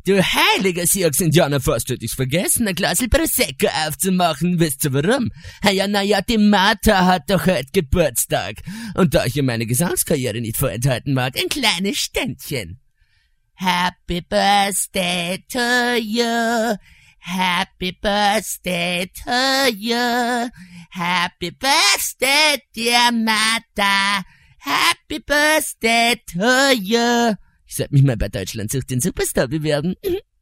Du heiliger Sioux-Indianer, fast hätte ich's vergessen, ein Glasl Prosecco aufzumachen. Wisst ihr warum? Na ja, die Martha hat doch heute Geburtstag. Und da ich ihr meine Gesangskarriere nicht vorenthalten mag, ein kleines Ständchen. Happy Birthday to you. Happy Birthday to you. Happy Birthday, dear Martha. Happy Birthday to you. Ich sollte mich mal bei Deutschland sucht den Superstar bewerben.